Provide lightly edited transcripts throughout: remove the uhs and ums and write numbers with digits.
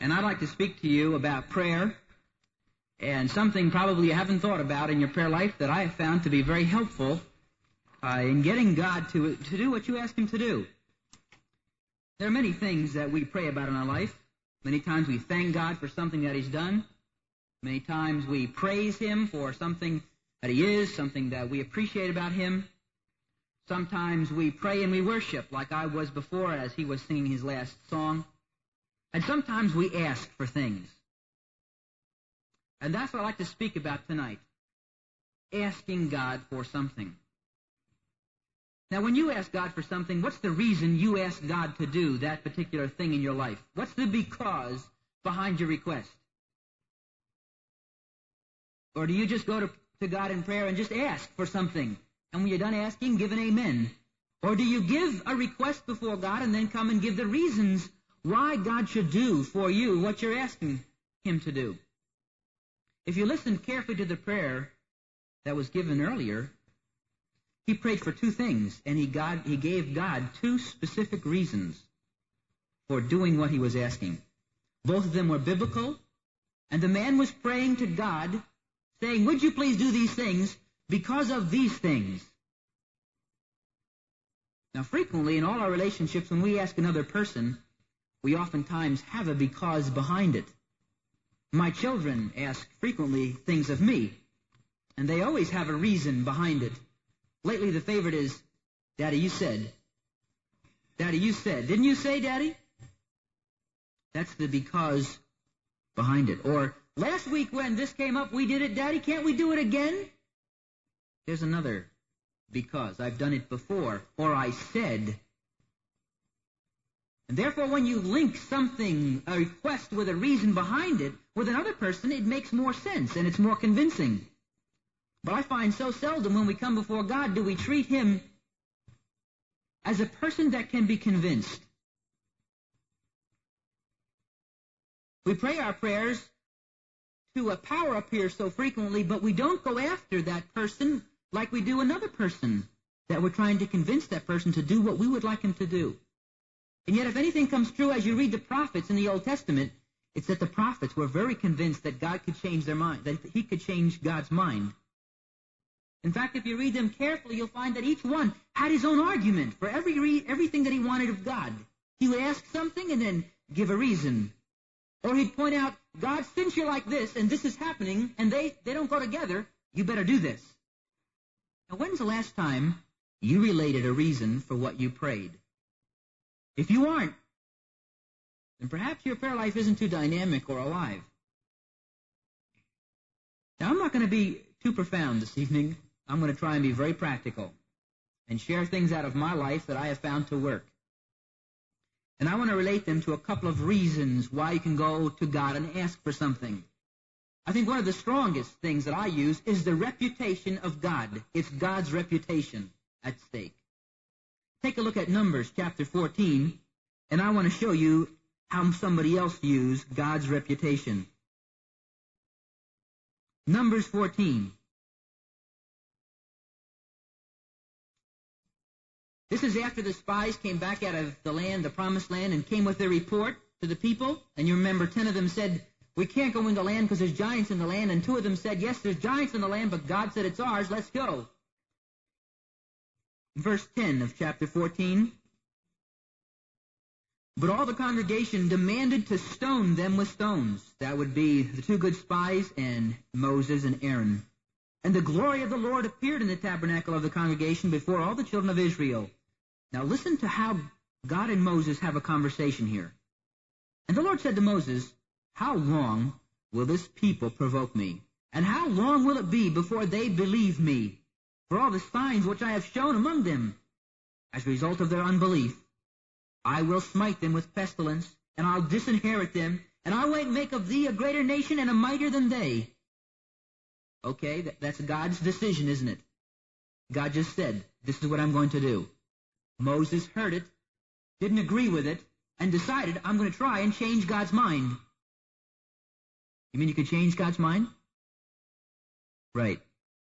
And I'd like to speak to you about prayer and something probably you haven't thought about in your prayer life that I have found to be very helpful in getting God to do what you ask Him to do. There are many things that we pray about in our life. Many times we thank God for something that He's done. Many times we praise Him for something that He is, something that we appreciate about Him. Sometimes we pray and we worship, like I was before as he was singing his last song. And sometimes we ask for things. And that's what I'd like to speak about tonight. Asking God for something. Now, when you ask God for something, what's the reason you ask God to do that particular thing in your life? What's the because behind your request? Or do you just go to God in prayer and just ask for something? And when you're done asking, give an amen. Or do you give a request before God and then come and give the reasons why God should do for you what you're asking Him to do? If you listen carefully to the prayer that was given earlier, he prayed for two things, and he gave God two specific reasons for doing what he was asking. Both of them were biblical, and the man was praying to God, saying, would you please do these things because of these things? Now, frequently in all our relationships, when we ask another person, we oftentimes have a because behind it. My children ask frequently things of me, and they always have a reason behind it. Lately, the favorite is, Daddy, you said. Daddy, you said. Didn't you say, Daddy? That's the because behind it. Or, last week when this came up, we did it, Daddy. Can't we do it again? There's another because. I've done it before. Or I said. And therefore, when you link something, a request with a reason behind it, with another person, it makes more sense and it's more convincing. But I find so seldom when we come before God do we treat Him as a person that can be convinced. We pray our prayers to a power up here so frequently, but we don't go after that person like we do another person that we're trying to convince that person to do what we would like him to do. And yet if anything comes true as you read the prophets in the Old Testament, it's that the prophets were very convinced that God could change their mind, that He could change God's mind. In fact, if you read them carefully, you'll find that each one had his own argument for everything that he wanted of God. He would ask something and then give a reason. Or he'd point out, God, since you're like this and this is happening and they don't go together, you better do this. Now, when's the last time you related a reason for what you prayed? If you aren't, then perhaps your prayer life isn't too dynamic or alive. Now, I'm not going to be too profound this evening. I'm going to try and be very practical and share things out of my life that I have found to work. And I want to relate them to a couple of reasons why you can go to God and ask for something. I think one of the strongest things that I use is the reputation of God. It's God's reputation at stake. Take a look at Numbers chapter 14, and I want to show you how somebody else used God's reputation. Numbers 14. This is after the spies came back out of the land, the promised land, and came with their report to the people. And you remember 10 of them said, we can't go into the land because there's giants in the land. And 2 of them said, yes, there's giants in the land, but God said it's ours, let's go. Verse 10 of chapter 14. But all the congregation demanded to stone them with stones. That would be the 2 good spies and Moses and Aaron. And the glory of the Lord appeared in the tabernacle of the congregation before all the children of Israel. Now listen to how God and Moses have a conversation here. And the Lord said to Moses, how long will this people provoke me? And how long will it be before they believe me? For all the signs which I have shown among them, as a result of their unbelief, I will smite them with pestilence, and I'll disinherit them, and I will make of thee a greater nation and a mightier than they. Okay, that's God's decision, isn't it? God just said, this is what I'm going to do. Moses heard it, didn't agree with it, and decided, I'm going to try and change God's mind. You mean you could change God's mind? Right.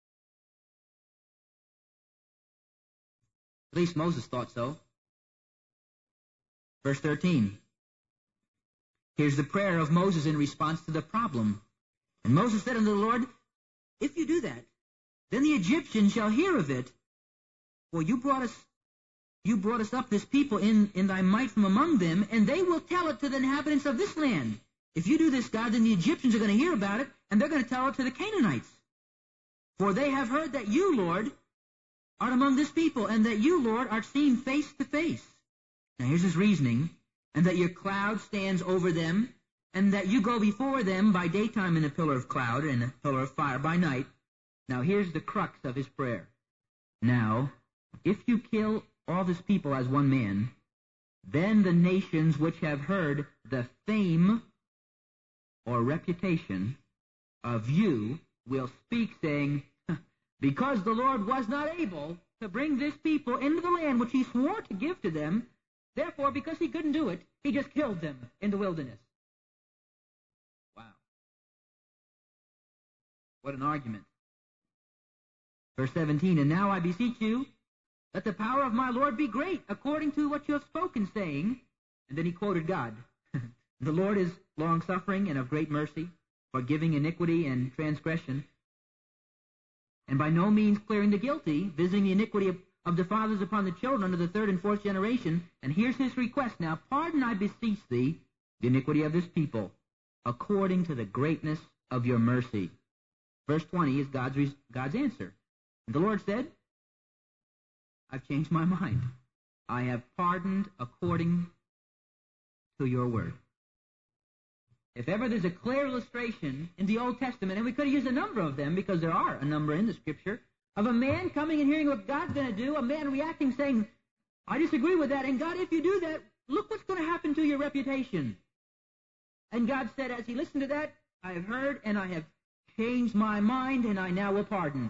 At least Moses thought so. Verse 13. Here's the prayer of Moses in response to the problem. And Moses said unto the Lord, if you do that, then the Egyptians shall hear of it. For you brought us up this people in thy might from among them, and they will tell it to the inhabitants of this land. If you do this, God, then the Egyptians are going to hear about it, and they're going to tell it to the Canaanites. For they have heard that you, Lord, art among this people, and that you, Lord, art seen face to face. Now here's his reasoning. And that your cloud stands over them, and that you go before them by daytime in a pillar of cloud and a pillar of fire by night. Now here's the crux of his prayer. Now, if you kill all this people as one man, then the nations which have heard the fame or reputation of you will speak, saying, because the Lord was not able to bring this people into the land which he swore to give to them, therefore, because he couldn't do it, he just killed them in the wilderness. Wow. What an argument. Verse 17, and now I beseech you, let the power of my Lord be great, according to what you have spoken, saying, and then he quoted God, the Lord is long-suffering and of great mercy, forgiving iniquity and transgression, and by no means clearing the guilty, visiting the iniquity of the fathers upon the children unto the third and fourth generation. And here's his request now. Pardon, I beseech thee, the iniquity of this people, according to the greatness of your mercy. Verse 20 is God's answer. And the Lord said, I've changed my mind. I have pardoned according to your word. If ever there's a clear illustration in the Old Testament, and we could have used a number of them because there are a number in the Scripture, of a man coming and hearing what God's going to do, a man reacting saying, I disagree with that, and God, if you do that, look what's going to happen to your reputation. And God said, as he listened to that, I have heard, and I have changed my mind, and I now will pardon.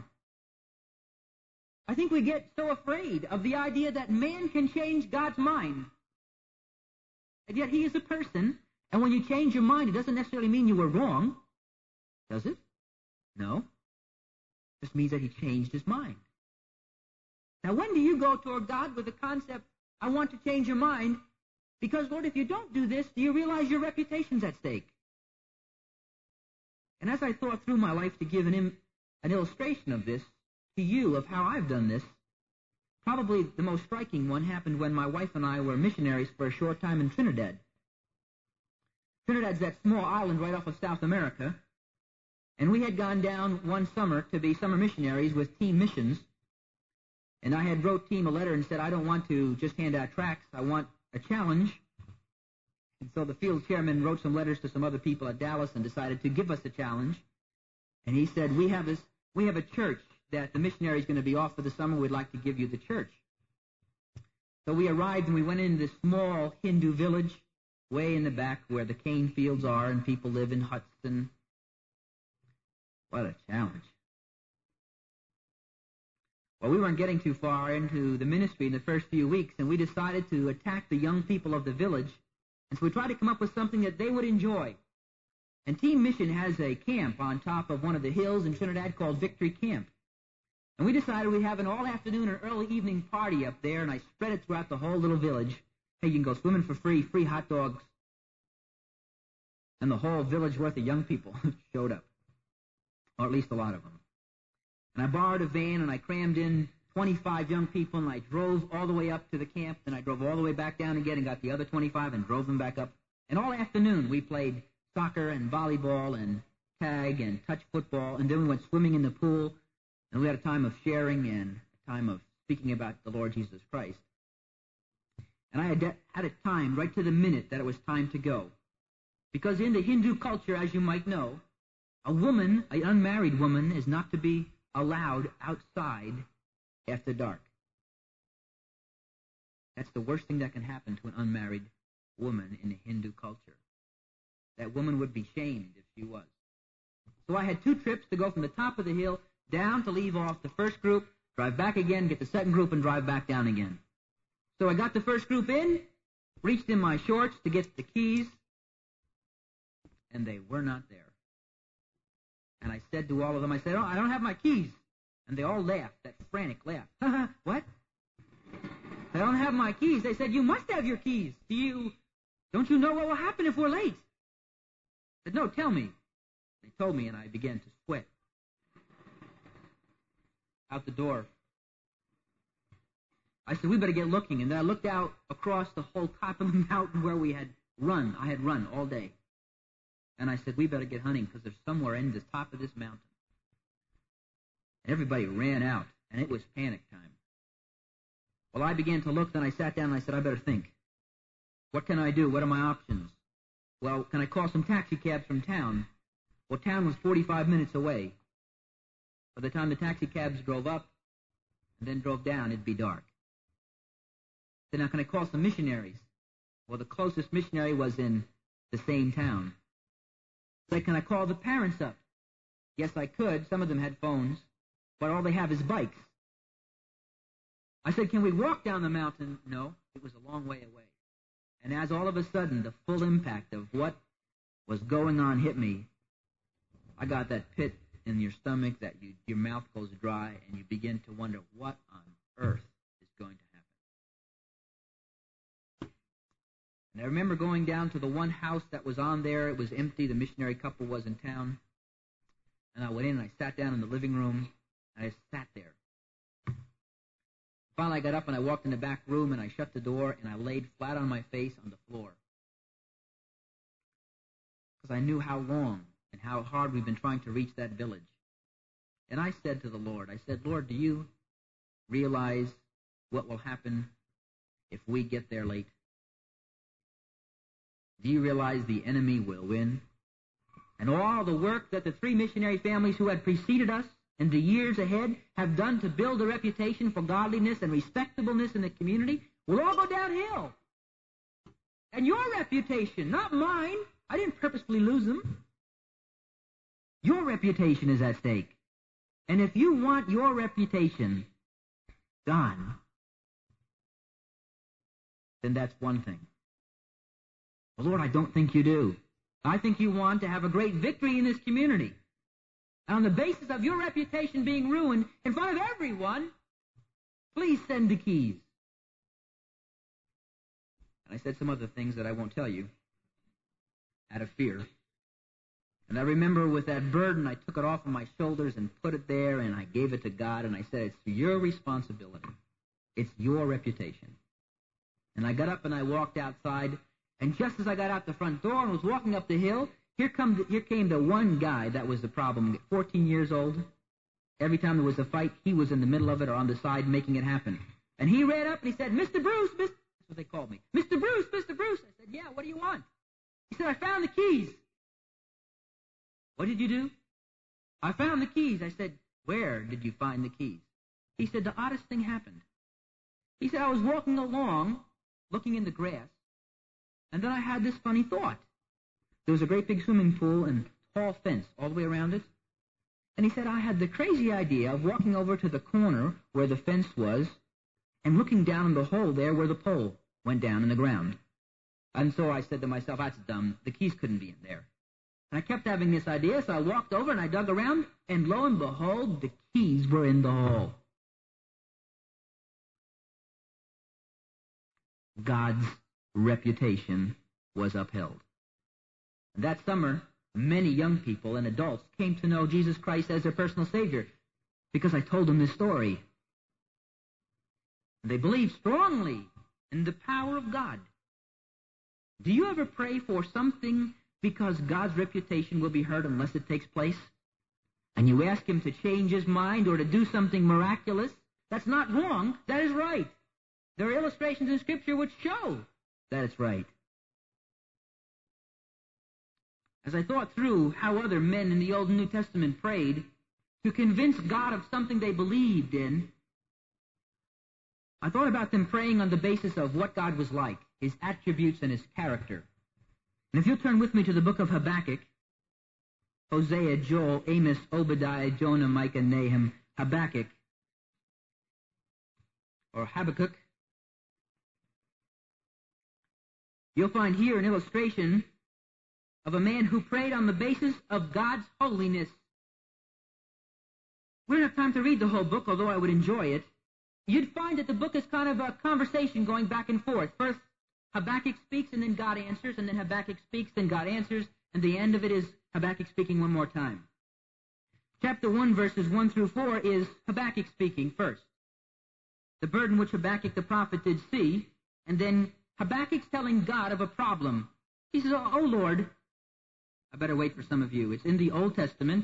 I think we get so afraid of the idea that man can change God's mind. And yet he is a person, and when you change your mind, it doesn't necessarily mean you were wrong, does it? No. It just means that he changed his mind. Now, when do you go toward God with the concept, I want to change your mind, because, Lord, if you don't do this, do you realize your reputation's at stake? And as I thought through my life to give an illustration of this to you, of how I've done this, probably the most striking one happened when my wife and I were missionaries for a short time in Trinidad. Trinidad's that small island right off of South America, and we had gone down one summer to be summer missionaries with Team Missions, and I had wrote Team a letter and said, I don't want to just hand out tracts, I want a challenge. And so the field chairman wrote some letters to some other people at Dallas and decided to give us a challenge. And he said, we have a church that the missionary is going to be off for the summer. We'd like to give you the church. So we arrived and we went into this small Hindu village way in the back where the cane fields are and people live in huts. And what a challenge. Well, we weren't getting too far into the ministry in the first few weeks, and we decided to attack the young people of the village. And so we tried to come up with something that they would enjoy. And Team Mission has a camp on top of one of the hills in Trinidad called Victory Camp. And we decided we'd have an all-afternoon or early evening party up there, and I spread it throughout the whole little village. Hey, you can go swimming for free, free hot dogs. And the whole village worth of young people showed up, or at least a lot of them. And I borrowed a van, and I crammed in 25 young people, and I drove all the way up to the camp, then I drove all the way back down again and got the other 25 and drove them back up. And all afternoon we played soccer and volleyball and tag and touch football, and then we went swimming in the pool, and we had a time of sharing and a time of speaking about the Lord Jesus Christ. And I had it timed right to the minute that it was time to go. Because in the Hindu culture, as you might know, a woman, an unmarried woman, is not to be allowed outside after dark. That's the worst thing that can happen to an unmarried woman in the Hindu culture. That woman would be shamed if she was. So I had 2 trips to go from the top of the hill down to leave off the first group, drive back again, get the second group, and drive back down again. So I got the first group in, reached in my shorts to get the keys, and they were not there. And I said to all of them, I said, oh, I don't have my keys. And they all laughed, that frantic laugh. What? I don't have my keys. They said, you must have your keys. Don't you know what will happen if we're late? said, no, tell me. They told me, and I began to sweat. Out the door. I said, we better get looking. And then I looked out across the whole top of the mountain where we had run. I had run all day. And I said, we better get hunting because there's somewhere in the top of this mountain. And everybody ran out, and it was panic time. Well, I began to look, then I sat down and I said, I better think. What can I do? What are my options? Well, can I call some taxi cabs from town? Well, town was 45 minutes away. By the time the taxi cabs drove up and then drove down, it'd be dark. Then now, can I call some missionaries? Well, the closest missionary was in the same town. So can I call the parents up? Yes, I could. Some of them had phones, but all they have is bikes. I said, can we walk down the mountain? No, it was a long way away. And as all of a sudden the full impact of what was going on hit me, I got that pit in your stomach that your mouth goes dry and you begin to wonder what on earth is going to happen. And I remember going down to the one house that was on there. It was empty. The missionary couple was in town. And I went in and I sat down in the living room and I sat there. Finally, I got up and I walked in the back room and I shut the door and I laid flat on my face on the floor. Because I knew how long and how hard we've been trying to reach that village. And I said to the Lord, I said, Lord, do you realize what will happen if we get there late? Do you realize the enemy will win? And all the work that the 3 missionary families who had preceded us in the years ahead have done to build a reputation for godliness and respectableness in the community will all go downhill. And your reputation, not mine. I didn't purposefully lose them. Your reputation is at stake. And if you want your reputation gone, then that's one thing. Well, Lord, I don't think you do. I think you want to have a great victory in this community. And on the basis of your reputation being ruined in front of everyone, please send the keys. And I said some other things that I won't tell you out of fear. And I remember with that burden, I took it off of my shoulders and put it there, and I gave it to God, and I said, it's your responsibility. It's your reputation. And I got up and I walked outside, and just as I got out the front door and was walking up the hill, here came the one guy that was the problem, 14 years old. Every time there was a fight, he was in the middle of it or on the side making it happen. And he ran up and he said, Mr. Bruce, that's what they called me. Mr. Bruce, Mr. Bruce. I said, yeah, what do you want? He said, I found the keys. What did you do? I found the keys. I said, where did you find the keys? He said, the oddest thing happened. He said, I was walking along, looking in the grass, and then I had this funny thought. There was a great big swimming pool and tall fence all the way around it. And he said, I had the crazy idea of walking over to the corner where the fence was and looking down in the hole there where the pole went down in the ground. And so I said to myself, that's dumb. The keys couldn't be in there. And I kept having this idea, so I walked over and I dug around, and lo and behold, the keys were in the hole. God's reputation was upheld. That summer, many young people and adults came to know Jesus Christ as their personal Savior because I told them this story. They believed strongly in the power of God. Do you ever pray for something because God's reputation will be hurt unless it takes place? And you ask Him to change His mind or to do something miraculous? That's not wrong. That is right. There are illustrations in Scripture which show that it's right. As I thought through how other men in the Old and New Testament prayed to convince God of something they believed in, I thought about them praying on the basis of what God was like, His attributes and His character. And if you'll turn with me to the book of Habakkuk, Hosea, Joel, Amos, Obadiah, Jonah, Micah, Nahum, Habakkuk, or Habakkuk, you'll find here an illustration of a man who prayed on the basis of God's holiness. We don't have time to read the whole book, although I would enjoy it. You'd find that the book is kind of a conversation going back and forth. First, Habakkuk speaks, and then God answers, and then Habakkuk speaks, then God answers, and the end of it is Habakkuk speaking one more time. Chapter 1, verses 1 through 4 is Habakkuk speaking first. The burden which Habakkuk the prophet did see, and then Habakkuk's telling God of a problem. He says, "Oh Lord," I better wait for some of you. It's in the Old Testament.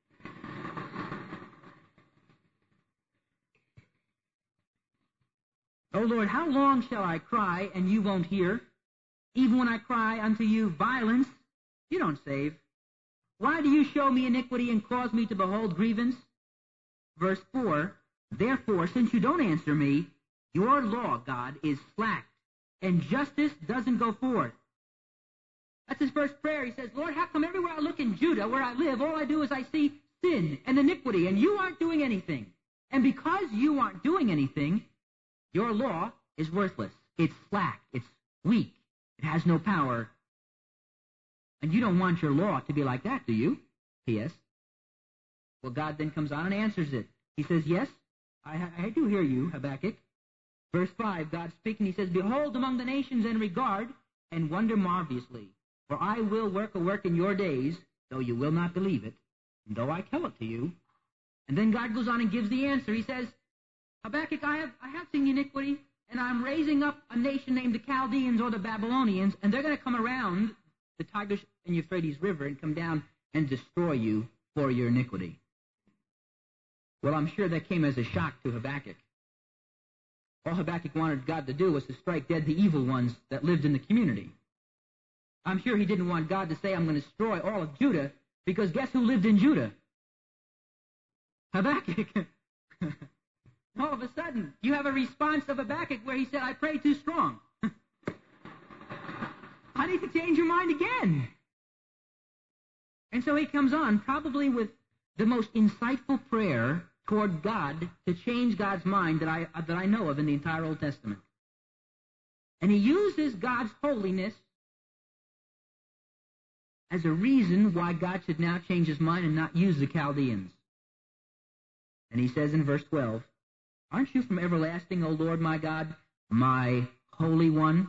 "O Lord, how long shall I cry, and you won't hear? Even when I cry unto you violence, you don't save. Why do you show me iniquity and cause me to behold grievance?" Verse 4, "Therefore, since you don't answer me, your law, God, is slack, and justice doesn't go forth." That's his first prayer. He says, "Lord, how come everywhere I look in Judah, where I live, all I do is I see sin and iniquity, and you aren't doing anything? And because you aren't doing anything, your law is worthless. It's slack. It's weak. It has no power. And you don't want your law to be like that, do you?" P.S. Well, God then comes on and answers it. He says, "Yes, I do hear you, Habakkuk." Verse 5, God speaking, he says, "Behold among the nations and regard, and wonder marvelously. For I will work a work in your days, though you will not believe it, and though I tell it to you." And then God goes on and gives the answer. He says, "Habakkuk, I have seen iniquity, and I'm raising up a nation named the Chaldeans or the Babylonians, and they're going to come around the Tigris and Euphrates River and come down and destroy you for your iniquity." Well, I'm sure that came as a shock to Habakkuk. All Habakkuk wanted God to do was to strike dead the evil ones that lived in the community. I'm sure he didn't want God to say, "I'm going to destroy all of Judah," because guess who lived in Judah? Habakkuk. All of a sudden, you have a response of Habakkuk where he said, "I prayed too strong. I need to change your mind again." And so he comes on, probably with the most insightful prayer toward God to change God's mind that I know of in the entire Old Testament. And he uses God's holiness as a reason why God should now change his mind and not use the Chaldeans. And he says in verse 12, "Aren't you from everlasting, O Lord my God, my Holy One?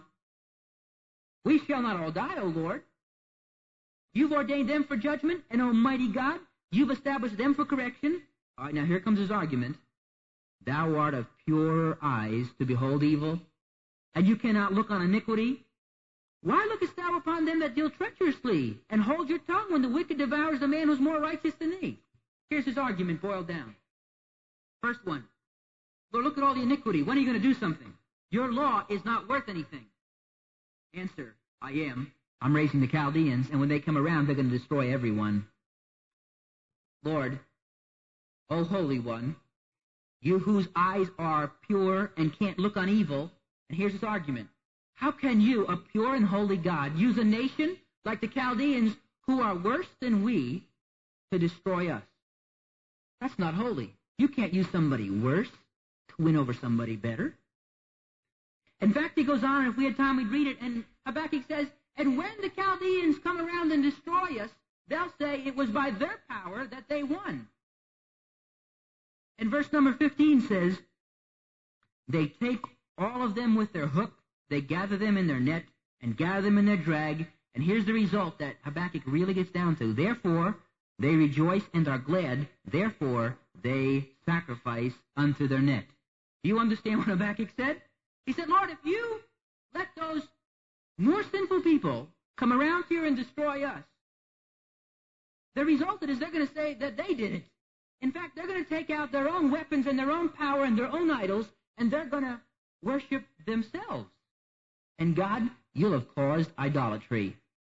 We shall not all die, O Lord. You've ordained them for judgment, and Almighty God, you've established them for correction." All right, now here comes his argument. "Thou art of purer eyes to behold evil, and you cannot look on iniquity. Why lookest thou upon them that deal treacherously, and hold your tongue when the wicked devours the man who's more righteous than thee?" Here's his argument boiled down. First one, "Lord, look at all the iniquity. When are you going to do something? Your law is not worth anything." Answer, "I am. I'm raising the Chaldeans, and when they come around, they're going to destroy everyone." "Lord, O Holy One, you whose eyes are pure and can't look on evil," and here's his argument, "how can you, a pure and holy God, use a nation like the Chaldeans who are worse than we to destroy us? That's not holy. You can't use somebody worse to win over somebody better." In fact, he goes on, and if we had time, we'd read it, and Habakkuk says, "And when the Chaldeans come around and destroy us, they'll say it was by their power that they won." And verse number 15 says, "They take all of them with their hook, they gather them in their net, and gather them in their drag," and here's the result that Habakkuk really gets down to. "Therefore they rejoice and are glad, therefore they sacrifice unto their net." Do you understand what Habakkuk said? He said, "Lord, if you let those more sinful people come around here and destroy us, the result is they're going to say that they did it. In fact, they're going to take out their own weapons and their own power and their own idols, and they're going to worship themselves. And God, you'll have caused idolatry."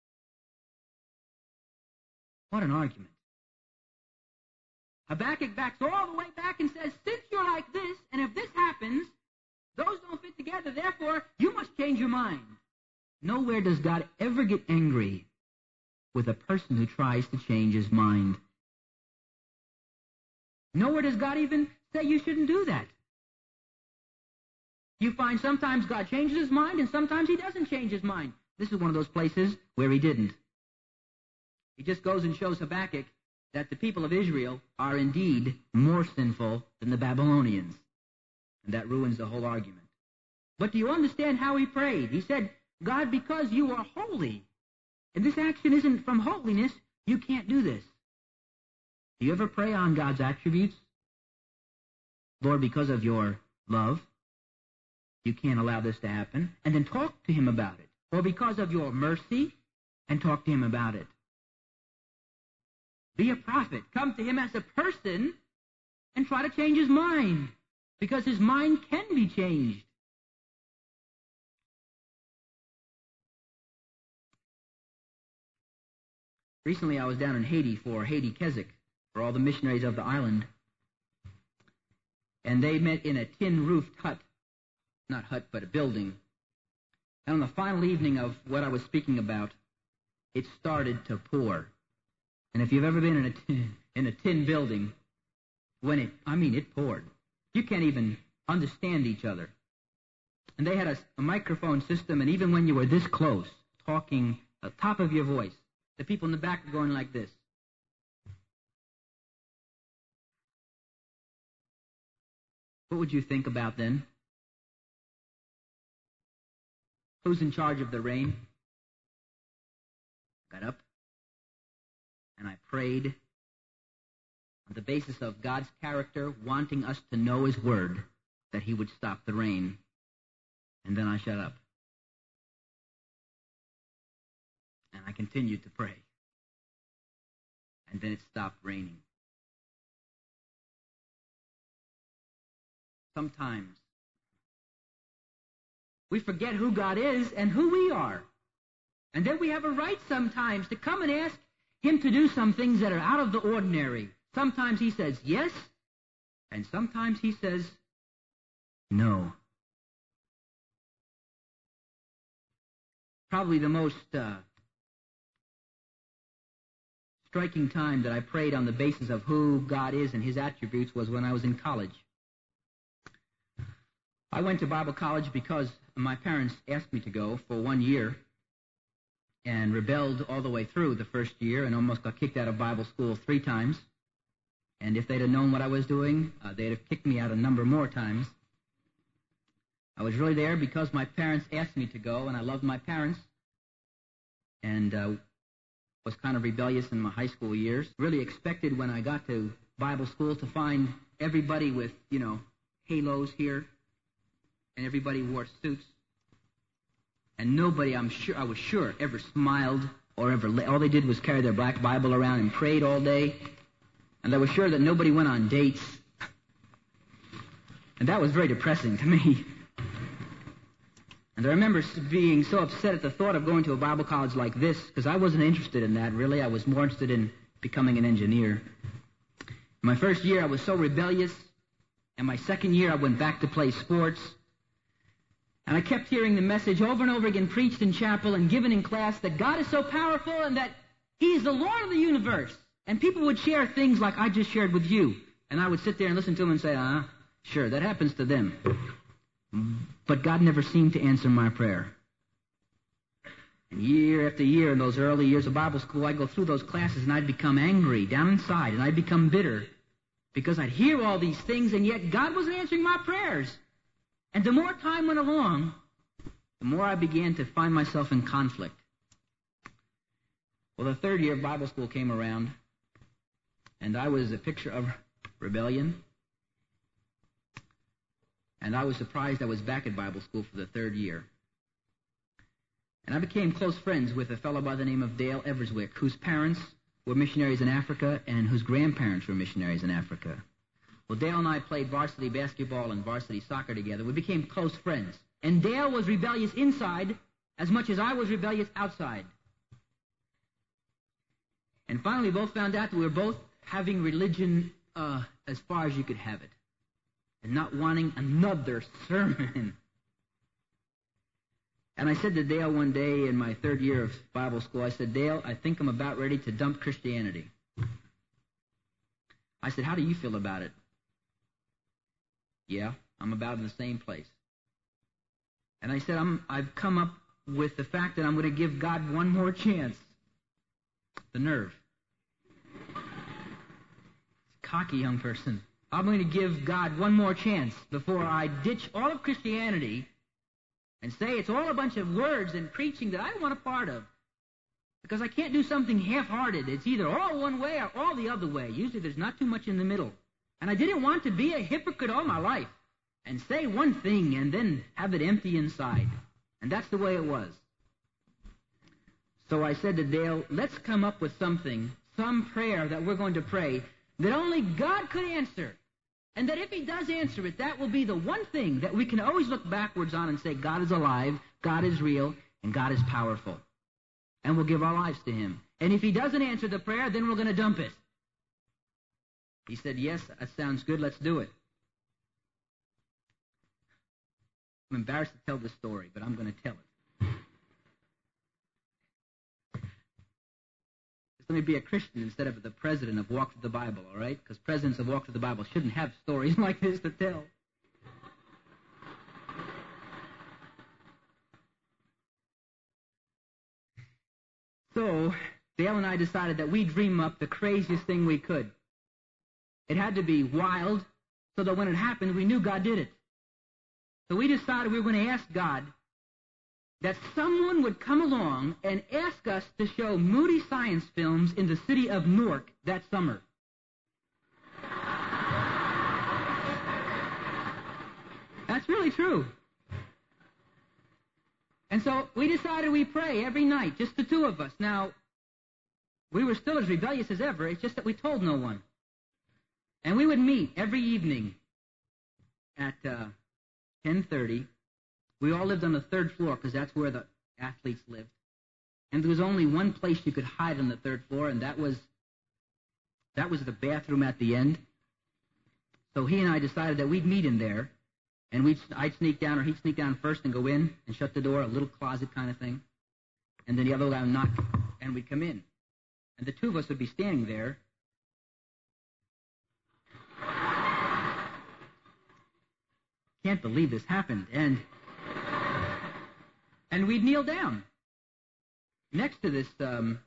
What an argument. Habakkuk backs all the way back and says, "Since you're like this, and if this happens, those don't fit together, therefore you must change your mind." Nowhere does God ever get angry with a person who tries to change his mind. Nowhere does God even say you shouldn't do that. You find sometimes God changes his mind, and sometimes he doesn't change his mind. This is one of those places where he didn't. He just goes and shows Habakkuk that the people of Israel are indeed more sinful than the Babylonians. And that ruins the whole argument. But do you understand how he prayed? He said, "God, because you are holy, and this action isn't from holiness, you can't do this. Do you ever pray on God's attributes? Lord, because of your love, you can't allow this to happen. And then talk to him about it. Or because of your mercy, and talk to him about it. Be a prophet. Come to him as a person and try to change his mind. Because his mind can be changed. Recently I was down in Haiti for Haiti Keswick, for all the missionaries of the island. And they met in a tin-roofed hut. Not hut, but a building. And on the final evening of what I was speaking about, it started to pour. And if you've ever been in a tin building, it poured. You can't even understand each other. And they had a microphone system, and even when you were this close, talking at the top of your voice, the people in the back were going like this. What would you think about then? Who's in charge of the rain? Got up, and I prayed on the basis of God's character, wanting us to know his word, that he would stop the rain. And then I shut up. And I continued to pray. And then it stopped raining. Sometimes we forget who God is and who we are. And then we have a right sometimes to come and ask him to do some things that are out of the ordinary. Sometimes he says yes, and sometimes he says no. Probably the most striking time that I prayed on the basis of who God is and his attributes was when I was in college. I went to Bible college because my parents asked me to go for 1 year, and rebelled all the way through the first year and almost got kicked out of Bible school 3 times. And if they'd have known what I was doing, they'd have kicked me out a number more times. I was really there because my parents asked me to go, and I loved my parents, and was kind of rebellious in my high school years. Really expected when I got to Bible school to find everybody with, halos here, and everybody wore suits. And nobody, I was sure, ever smiled or all they did was carry their black Bible around and prayed all day. And I was sure that nobody went on dates. And that was very depressing to me. And I remember being so upset at the thought of going to a Bible college like this, because I wasn't interested in that, really. I was more interested in becoming an engineer. My first year, I was so rebellious. And my second year, I went back to play sports. And I kept hearing the message over and over again, preached in chapel and given in class, that God is so powerful and that he's the Lord of the universe. And people would share things like I just shared with you. And I would sit there and listen to them and say, sure, that happens to them. But God never seemed to answer my prayer. And year after year in those early years of Bible school, I'd go through those classes and I'd become angry down inside, and I'd become bitter because I'd hear all these things, and yet God wasn't answering my prayers. And the more time went along, the more I began to find myself in conflict. Well, the third year of Bible school came around, and I was a picture of rebellion. And I was surprised I was back at Bible school for the third year. And I became close friends with a fellow by the name of Dale Everswick, whose parents were missionaries in Africa and whose grandparents were missionaries in Africa. Well, Dale and I played varsity basketball and varsity soccer together. We became close friends. And Dale was rebellious inside as much as I was rebellious outside. And finally, we both found out that we were both having religion as far as you could have it, and not wanting another sermon. And I said to Dale one day in my third year of Bible school, I said, Dale, I think I'm about ready to dump Christianity. I said, how do you feel about it? Yeah, I'm about in the same place. And I said, I've come up with the fact that I'm going to give God one more chance. The nerve. Cocky young person. I'm going to give God one more chance before I ditch all of Christianity and say it's all a bunch of words and preaching that I don't want a part of. Because I can't do something half-hearted. It's either all one way or all the other way. Usually there's not too much in the middle. And I didn't want to be a hypocrite all my life and say one thing and then have it empty inside. And that's the way it was. So I said to Dale, let's come up with something, some prayer that we're going to pray that only God could answer. And that if he does answer it, that will be the one thing that we can always look backwards on and say, God is alive, God is real, and God is powerful. And we'll give our lives to him. And if he doesn't answer the prayer, then we're going to dump it. He said, yes, that sounds good, let's do it. I'm embarrassed to tell this story, but I'm going to tell it. Let me be a Christian instead of the president of Walk Through the Bible, all right? Because presidents of Walk Through the Bible shouldn't have stories like this to tell. So, Dale and I decided that we'd dream up the craziest thing we could. It had to be wild, so that when it happened, we knew God did it. So we decided we were going to ask God that someone would come along and ask us to show Moody science films in the city of Newark that summer. That's really true. And so we decided we'd pray every night, just the two of us. Now, we were still as rebellious as ever. It's just that we told no one. And we would meet every evening at 10:30. We all lived on the third floor because that's where the athletes lived. And there was only one place you could hide on the third floor, and that was the bathroom at the end. So he and I decided that we'd meet in there. And I'd sneak down, or he'd sneak down first and go in and shut the door, a little closet kind of thing. And then the other guy would knock, and we'd come in. And the two of us would be standing there. Can't believe this happened. And we'd kneel down next to this.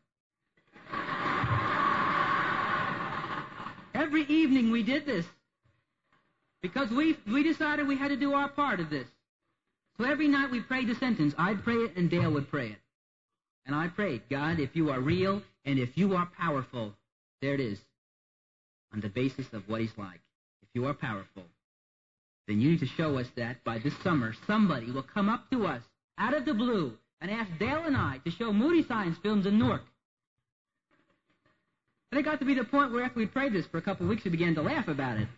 Every evening we did this. Because we decided we had to do our part of this. So every night we prayed the sentence. I'd pray it and Dale would pray it. And I prayed, God, if you are real and if you are powerful, there it is, on the basis of what he's like. If you are powerful, then you need to show us that by this summer somebody will come up to us out of the blue and ask Dale and I to show Moody science films in Newark. And it got to be the point where after we prayed this for a couple of weeks, we began to laugh about it.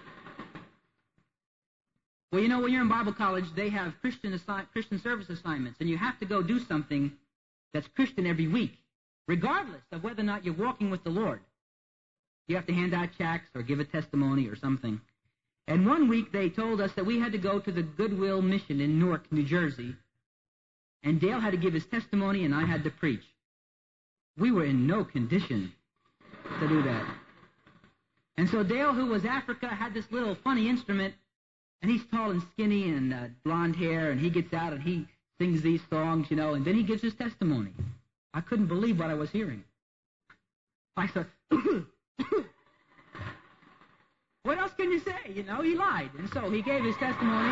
Well, you know, when you're in Bible college, they have Christian service assignments, and you have to go do something that's Christian every week, regardless of whether or not you're walking with the Lord. You have to hand out checks or give a testimony or something. And one week they told us that we had to go to the Goodwill Mission in Newark, New Jersey, and Dale had to give his testimony and I had to preach. We were in no condition to do that. And so Dale, who was Africa, had this little funny instrument. And he's tall and skinny and blonde hair, and he gets out and he sings these songs, you know, and then he gives his testimony. I couldn't believe what I was hearing. I said, what else can you say? You know, he lied. And so he gave his testimony.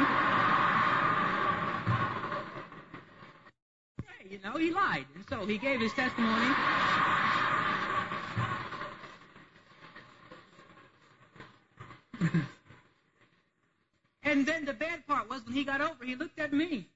You know, he lied. And so he gave his testimony. And then the bad part was when he got over, he looked at me.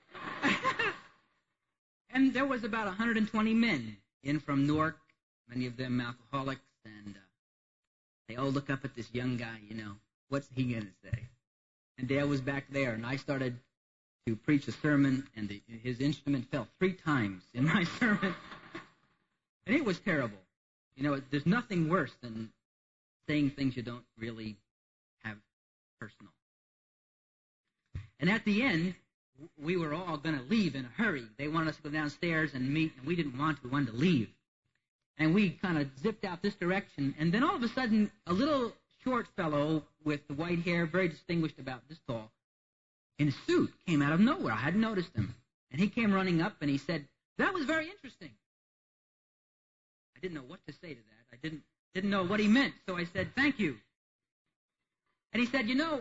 And there was about 120 men in from Newark, many of them alcoholics, and they all look up at this young guy, you know, what's he going to say? And Dale was back there, and I started to preach a sermon, and his instrument fell 3 times in my sermon. And it was terrible. You know, there's nothing worse than saying things you don't really have personal. And at the end, we were all going to leave in a hurry. They wanted us to go downstairs and meet, and we didn't want to. We wanted to leave. And we kind of zipped out this direction, and then all of a sudden, a little short fellow with the white hair, very distinguished, about this tall, in a suit, came out of nowhere. I hadn't noticed him. And he came running up, and he said, that was very interesting. I didn't know what to say to that. I didn't know what he meant, so I said, thank you. And he said, you know,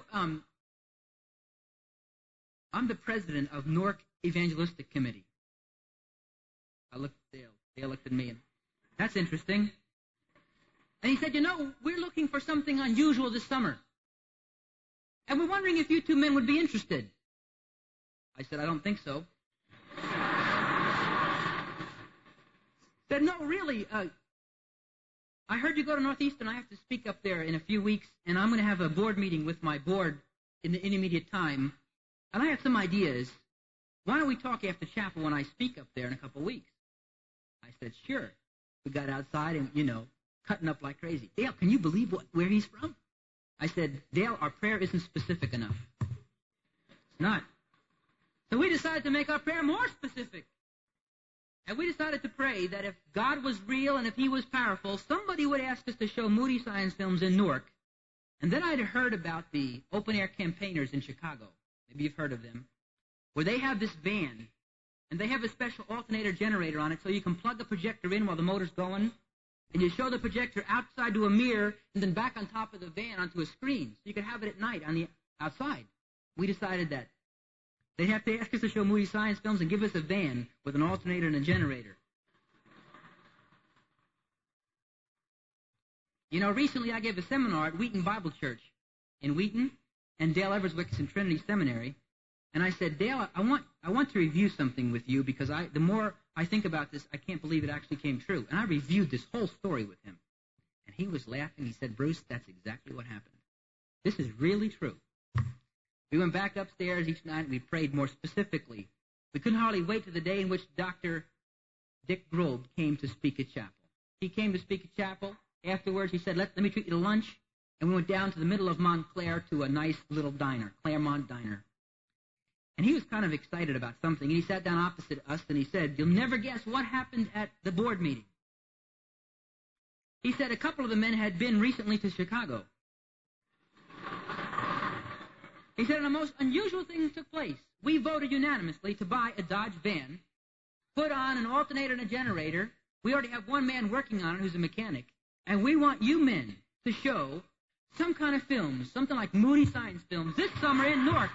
I'm the president of Newark Evangelistic Committee. I looked at Dale. Dale looked at me, and that's interesting. And he said, you know, we're looking for something unusual this summer. And we're wondering if you two men would be interested. I said, I don't think so. Said, no, really, I heard you go to Northeastern. I have to speak up there in a few weeks, and I'm going to have a board meeting with my board in the intermediate time. And I have some ideas. Why don't we talk after chapel when I speak up there in a couple of weeks? I said, sure. We got outside and, cutting up like crazy. Dale, can you believe where he's from? I said, Dale, our prayer isn't specific enough. It's not. So we decided to make our prayer more specific. And we decided to pray that if God was real and if he was powerful, somebody would ask us to show Moody Science Films in Newark. And then I'd heard about the open-air campaigners in Chicago. Maybe you've heard of them. Where they have this van, and they have a special alternator generator on it so you can plug the projector in while the motor's going, and you show the projector outside to a mirror and then back on top of the van onto a screen. So you can have it at night on the outside. We decided that they'd have to ask us to show Moody Science Films and give us a van with an alternator and a generator. Recently I gave a seminar at Wheaton Bible Church in Wheaton, and Dale Everswick in Trinity Seminary. And I said, Dale, I want to review something with you because the more I think about this, I can't believe it actually came true. And I reviewed this whole story with him. And he was laughing. He said, Bruce, that's exactly what happened. This is really true. We went back upstairs each night and we prayed more specifically. We couldn't hardly wait to the day in which Dr. Dick Grobe came to speak at chapel. He came to speak at chapel. Afterwards, he said, let me treat you to lunch. And we went down to the middle of Montclair to a nice little diner, Claremont Diner. And he was kind of excited about something. And he sat down opposite us and he said, you'll never guess what happened at the board meeting. He said a couple of the men had been recently to Chicago. He said, and a most unusual thing took place. We voted unanimously to buy a Dodge van, put on an alternator and a generator. We already have one man working on it who's a mechanic. And we want you men to show some kind of film, something like Moody Science Films, this summer in Newark.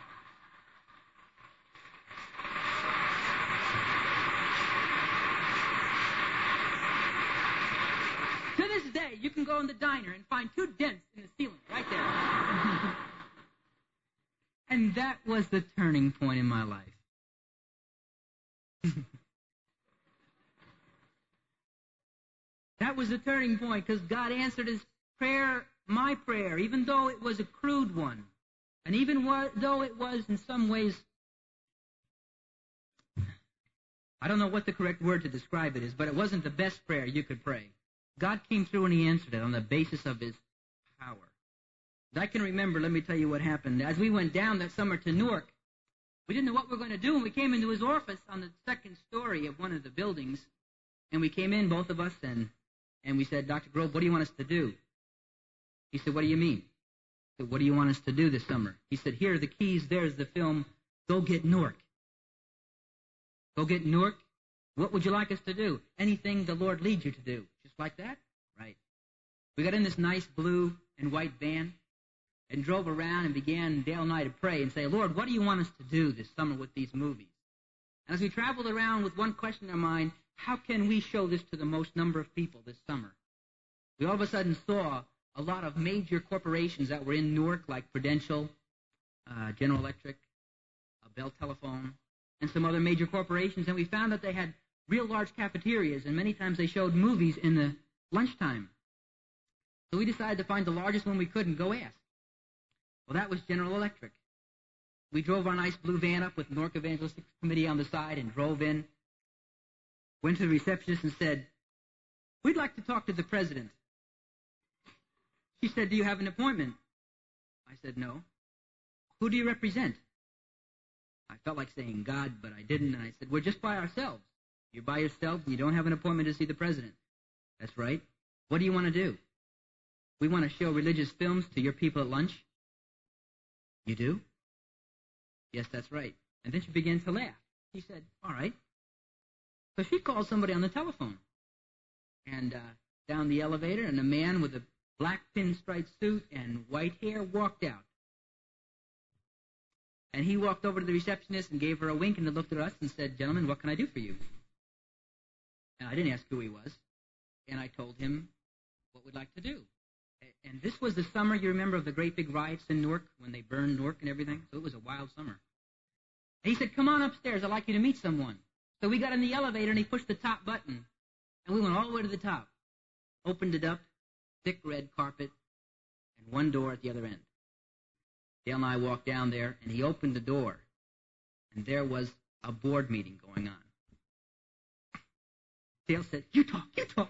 To this day, you can go in the diner and find 2 dents in the ceiling right there. And that was the turning point in my life. That was the turning point because God answered his prayer, my prayer, even though it was a crude one. And even though it was in some ways, I don't know what the correct word to describe it is, but it wasn't the best prayer you could pray. God came through and he answered it on the basis of his power. I can remember, let me tell you what happened. As we went down that summer to Newark, we didn't know what we were going to do, and we came into his office on the second story of one of the buildings, and we came in, both of us, and we said, Dr. Grove, what do you want us to do? He said, what do you mean? I said, what do you want us to do this summer? He said, here are the keys, there's the film, go get Newark. Go get Newark? What would you like us to do? Anything the Lord leads you to do. Just like that? Right. We got in this nice blue and white van and drove around and began, Dale and I, to pray and say, Lord, what do you want us to do this summer with these movies? And as we traveled around with one question in our mind, how can we show this to the most number of people this summer? We all of a sudden saw a lot of major corporations that were in Newark, like Prudential, General Electric, Bell Telephone, and some other major corporations, and we found that they had real large cafeterias, and many times they showed movies in the lunchtime. So we decided to find the largest one we could and go ask. Well, that was General Electric. We drove our nice blue van up with Newark Evangelistic Committee on the side and drove in, went to the receptionist and said, we'd like to talk to the president. She said, do you have an appointment? I said, no. Who do you represent? I felt like saying God, but I didn't, and I said, we're just by ourselves. You're by yourself, and you don't have an appointment to see the president. That's right. What do you want to do? We want to show religious films to your people at lunch. You do? Yes, that's right. And then she began to laugh. She said, all right. So she called somebody on the telephone. And down the elevator, and a man with a black pinstripe suit and white hair walked out. And he walked over to the receptionist and gave her a wink and looked at us and said, gentlemen, what can I do for you? And I didn't ask who he was. And I told him what we'd like to do. And this was the summer, you remember, of the great big riots in Newark, when they burned Newark and everything? So it was a wild summer. And he said, come on upstairs, I'd like you to meet someone. So we got in the elevator, and he pushed the top button. And we went all the way to the top. Opened it up, thick red carpet, and one door at the other end. Dale and I walked down there, and he opened the door. And there was a board meeting going on. Dale said, you talk.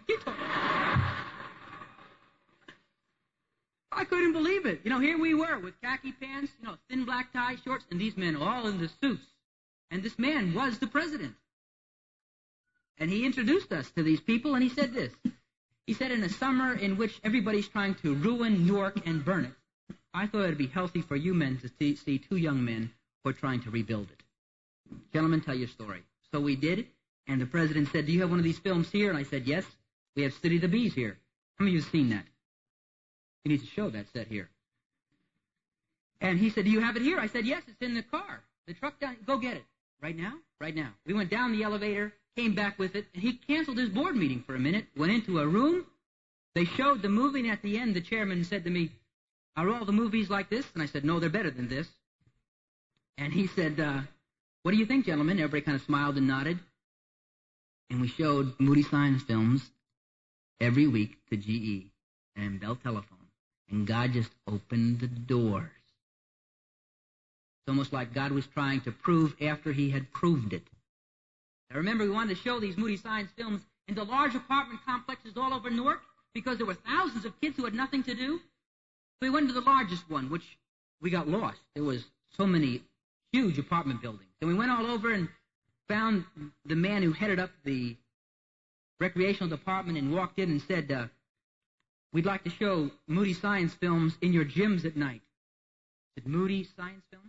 I couldn't believe it. Here we were with khaki pants, thin black tie, shorts, and these men all in the suits. And this man was the president. And he introduced us to these people, and he said this. He said, in a summer in which everybody's trying to ruin Newark and burn it, I thought it would be healthy for you men to see two young men who are trying to rebuild it. Gentlemen, tell your story. So we did, and the president said, do you have one of these films here? And I said, yes, we have City of the Bees here. How many of you have seen that? You need to show that set here. And he said, do you have it here? I said, yes, it's in the car. The truck down, go get it. Right now? Right now. We went down the elevator, came back with it, and he canceled his board meeting for a minute, went into a room. They showed the movie, and at the end, the chairman said to me, are all the movies like this? And I said, no, they're better than this. And he said, what do you think, gentlemen? Everybody kind of smiled and nodded. And we showed Moody Science films every week to GE and Bell Telephone. And God just opened the doors. It's almost like God was trying to prove after he had proved it. I remember we wanted to show these Moody Science films in the large apartment complexes all over Newark because there were thousands of kids who had nothing to do. We went to the largest one, which we got lost. There was so many huge apartment buildings. And we went all over and found the man who headed up the recreational department and walked in and said, we'd like to show Moody Science films in your gyms at night. I said, Moody Science films?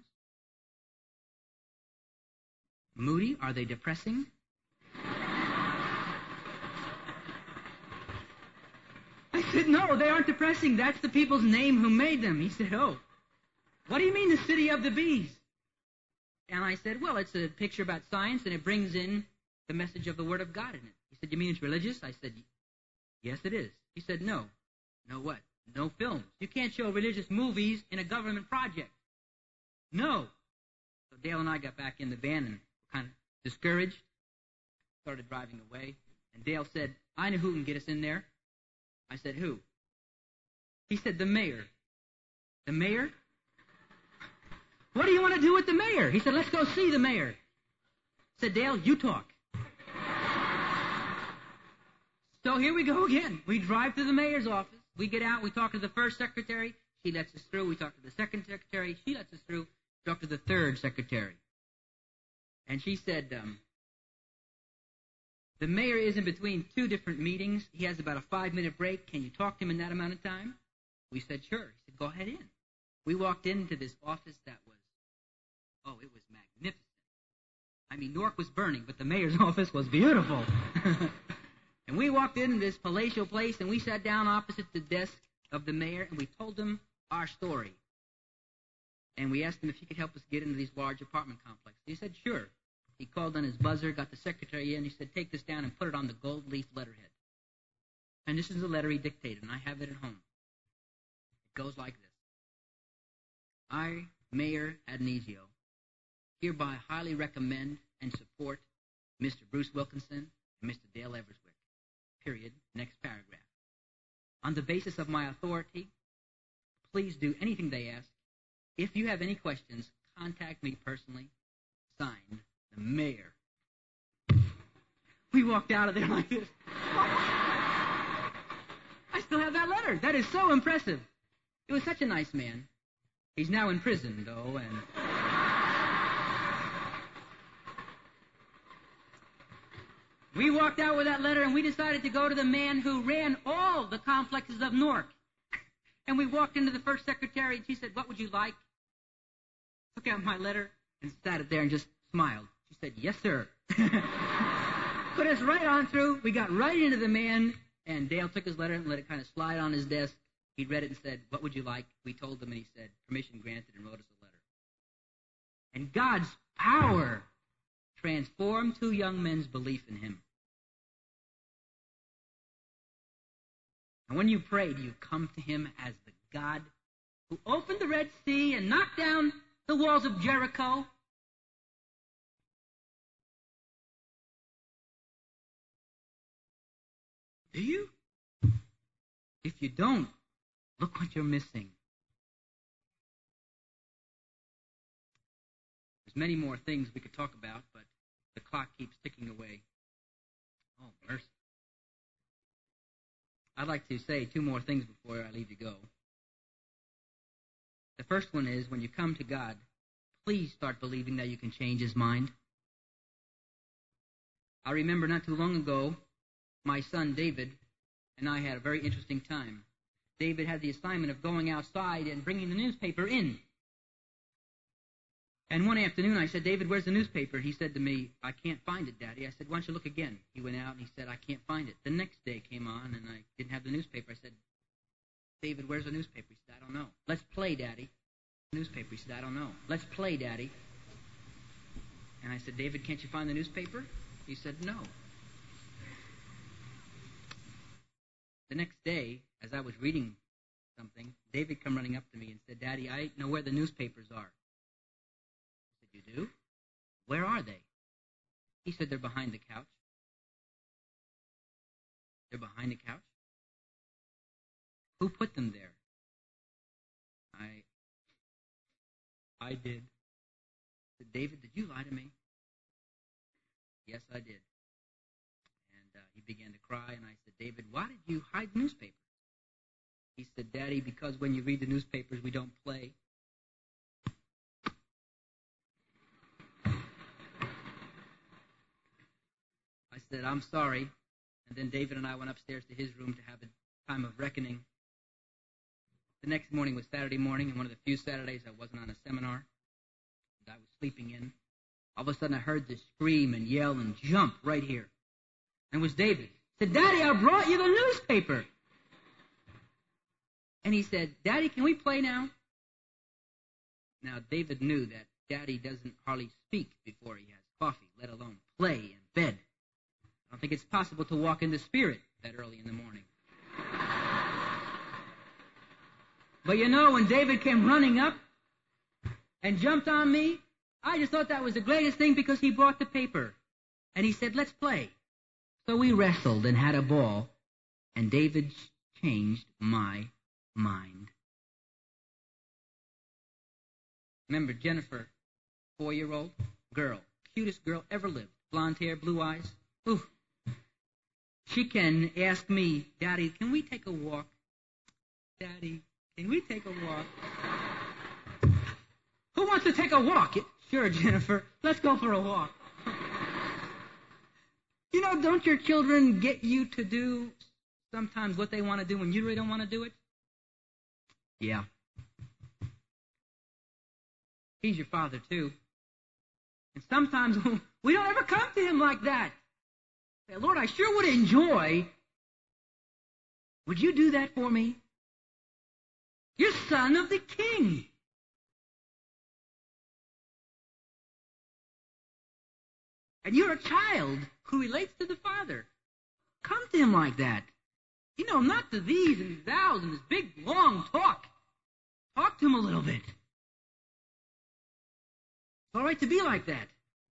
Moody? Are they depressing? I said, no, they aren't depressing. That's the people's name who made them. He said, oh, what do you mean the City of the Bees? And I said, well, it's a picture about science, and it brings in the message of the Word of God in it. He said, you mean it's religious? I said, yes, it is. He said, no. No what? No films. You can't show religious movies in a government project. No. So Dale and I got back in the van and were kind of discouraged, started driving away. And Dale said, I know who can get us in there. I said, who? He said, the mayor. The mayor? What do you want to do with the mayor? He said, let's go see the mayor. I said, Dale, you talk. So here we go again. We drive to the mayor's office. We get out. We talk to the first secretary. She lets us through. We talk to the second secretary. She lets us through. We talk to the third secretary. And she said, the mayor is in between two different meetings. He has about a 5-minute break. Can you talk to him in that amount of time? We said, sure. He said, go ahead in. We walked into this office that was, it was magnificent. I mean, Newark was burning, but the mayor's office was beautiful. And we walked into this palatial place, and we sat down opposite the desk of the mayor, and we told him our story. And we asked him if he could help us get into these large apartment complexes. He said, sure. He called on his buzzer, got the secretary in. He said, take this down and put it on the gold leaf letterhead. And this is the letter he dictated, and I have it at home. It goes like this. I, Mayor Adonisio, hereby highly recommend and support Mr. Bruce Wilkinson and Mr. Dale Everswick. Period. Next paragraph. On the basis of my authority, please do anything they ask. If you have any questions, contact me personally. Signed, the mayor. We walked out of there like this. I still have that letter. That is so impressive. He was such a nice man. He's now in prison, though, and... We walked out with that letter, and we decided to go to the man who ran all the complexes of Newark. And we walked into the first secretary, and she said, what would you like? Took out my letter and sat it there and just smiled. She said, yes, sir. Put us right on through. We got right into the man, and Dale took his letter and let it kind of slide on his desk. He read it and said, what would you like? We told him, and he said, permission granted, and wrote us a letter. And God's power transformed two young men's belief in him. And when you pray, do you come to him as the God who opened the Red Sea and knocked down the walls of Jericho? Do you? If you don't, look what you're missing. There's many more things we could talk about, but the clock keeps ticking away. Oh, mercy. I'd like to say two more things before I leave you go. The first one is, when you come to God, please start believing that you can change his mind. I remember not too long ago, my son David and I had a very interesting time. David had the assignment of going outside and bringing the newspaper in. And one afternoon I said, David, where's the newspaper? He said to me, I can't find it, Daddy. I said, why don't you look again? He went out and he said, I can't find it. The next day came on and I didn't have the newspaper. I said, David, where's the newspaper? He said, I don't know. Let's play, Daddy. Newspaper. He said, I don't know. Let's play, Daddy. And I said, David, can't you find the newspaper? He said, no. The next day, as I was reading something, David come running up to me and said, Daddy, I know where the newspapers are. I said, you do? Where are they? He said, they're behind the couch. They're behind the couch? Who put them there? I did. I said, David, did you lie to me? Yes, I did. And he began to cry, and I said, David, why did you hide newspapers? He said, Daddy, because when you read the newspapers, we don't play. I said, I'm sorry. And then David and I went upstairs to his room to have a time of reckoning. The next morning was Saturday morning, and one of the few Saturdays I wasn't on a seminar that I was sleeping in. All of a sudden I heard this scream and yell and jump right here. And it was David. He said, Daddy, I brought you the newspaper. And he said, Daddy, can we play now? Now, David knew that Daddy doesn't hardly speak before he has coffee, let alone play in bed. I don't think it's possible to walk in the Spirit that early in the morning. But you know, when David came running up and jumped on me, I just thought that was the greatest thing because he brought the paper. And he said, let's play. So we wrestled and had a ball, and David changed my mind. Remember Jennifer, 4-year-old girl, cutest girl ever lived, blonde hair, blue eyes. Ooh. She can ask me, Daddy, can we take a walk? Daddy, can we take a walk? Who wants to take a walk? Sure, Jennifer. Let's go for a walk. You know, don't your children get you to do sometimes what they want to do when you really don't want to do it? Yeah. He's your father, too. And sometimes we don't ever come to him like that. Say, Lord, I sure would enjoy. Would you do that for me? You're son of the king. And you're a child who relates to the Father. Come to him like that. You know, not to these and thous and this big, long talk. Talk to him a little bit. It's all right to be like that.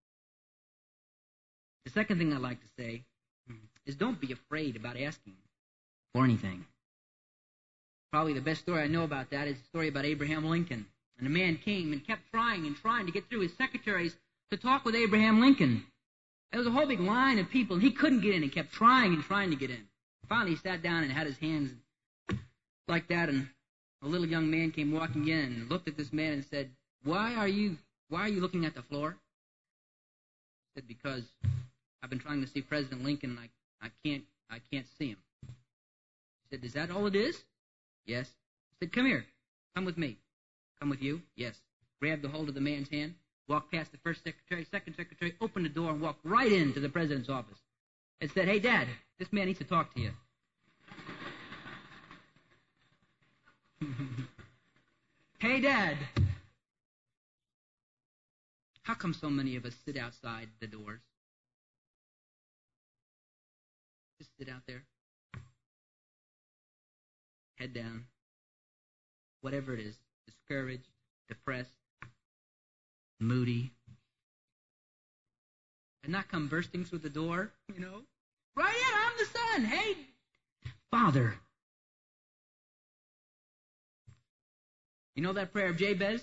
The second thing I'd like to say is don't be afraid about asking for anything. Probably the best story I know about that is the story about Abraham Lincoln. And a man came and kept trying to get through his secretaries to talk with Abraham Lincoln. There was a whole big line of people, and he couldn't get in. He kept trying to get in. Finally, he sat down and had his hands like that, and a little young man came walking in and looked at this man and said, Why are you looking at the floor? He said, because I've been trying to see President Lincoln, and I can't see him. He said, is that all it is? Yes. He said, come here. Come with me. Come with you? Yes. Grabbed the hold of the man's hand, walked past the first secretary, second secretary, opened the door, and walked right into the president's office and said, hey, Dad, this man needs to talk to you. Hey, Dad. How come so many of us sit outside the doors? Just sit out there. head down, whatever it is, discouraged, depressed, moody, and not come bursting through the door, Right in, I'm the son. Hey, Father. You know that prayer of Jabez?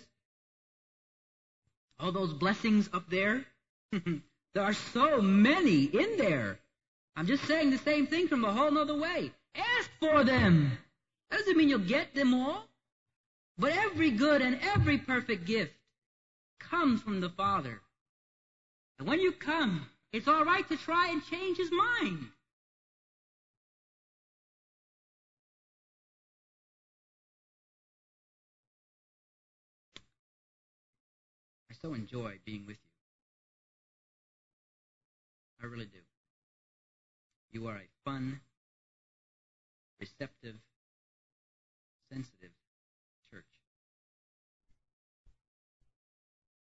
All those blessings up there? There are so many in there. I'm just saying the same thing from a whole nother way. Ask for them. That doesn't mean you'll get them all. But every good and every perfect gift comes from the Father. And when you come, it's all right to try and change his mind. I so enjoy being with you. I really do. You are a fun, receptive,